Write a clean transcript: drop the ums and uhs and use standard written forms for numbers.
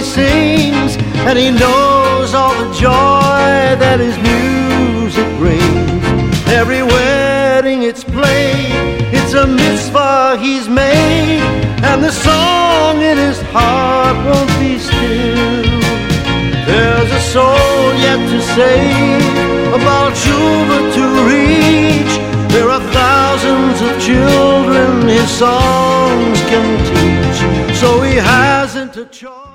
sings, and he knows all the joy that his music brings. Every wedding it's played, it's a mitzvah he's made, and the song in his heart won't be still. There's a soul yet to save, about tshuva to reach. There are thousands of children his songs can teach, so he hasn't a choice.